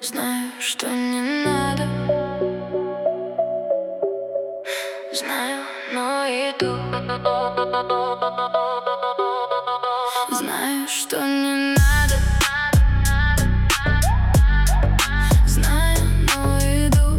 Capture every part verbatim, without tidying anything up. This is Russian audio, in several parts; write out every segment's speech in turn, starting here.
Знаю, что не надо, знаю, но иду. Знаю, что не надо, знаю, но иду.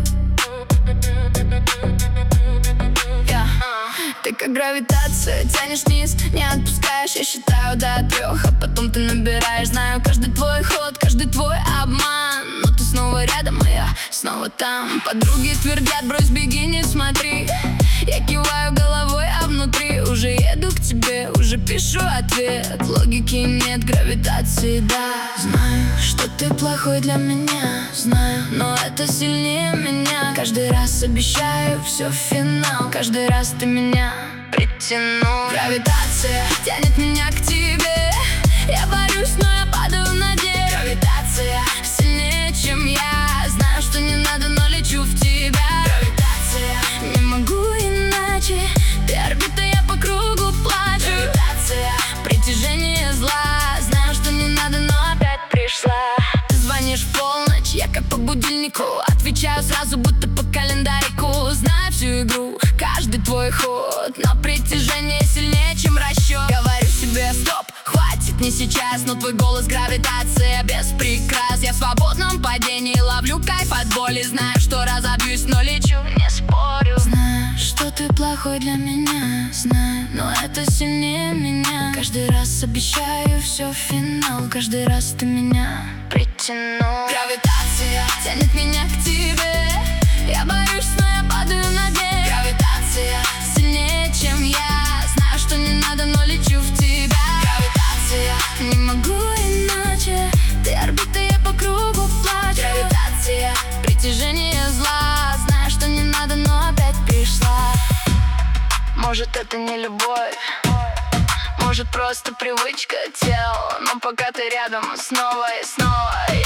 Я, ты как гравитация, тянешь вниз, не отпускаешь. Я считаю до трех, а потом ты набираешь. Знаю каждый твой ход, каждый твой обман, но ты снова рядом, а я снова там. Подруги твердят: брось, беги, не смотри. Я киваю головой, а внутри уже еду к тебе, уже пишу ответ. Логики нет, гравитации, да. Знаю, что ты плохой для меня, знаю, но это сильнее меня. Каждый раз обещаю, все в финал. Каждый раз ты меня притянул. Гравитация тянет меня к тебе. Я борюсь, но я падаю на дне. Гравитация сильнее, чем я. Знаю, что не надо, но лечу в тебя. Гравитация, не могу иначе. Ты орбита, я по кругу плачу. Гравитация, притяжение зла. Знаю, что не надо, но опять пришла. Ты звонишь в полночь, я как по будильнику. Отвечаю сразу, будто по календарику. Знаю всю игру, каждый твой ход, но притяжение сильнее, чем расчет. Говорю себе: стоп, хватит, не сейчас. Но твой голос — гравитация без прикрас. Я в свободном падении, ловлю кайф от боли. Знаю, что разобьюсь, но лечу, не спорю. Знаю, что ты плохой для меня, знаю, но это сильнее меня. Каждый раз обещаю, все в финал. Каждый раз ты меня притянул. Гравитация тянет меня к тебе. Я борюсь, но я падаю на дне. Гравитация сильнее, чем я. Знаю, что не надо, но лечу в тебя. Гравитация, не могу иначе. Ты орбита, я по кругу плачу. Гравитация, притяжение зла. Знаю, что не надо, но опять пришла. Может, это не любовь, может, просто привычка тела. Но пока ты рядом, снова и снова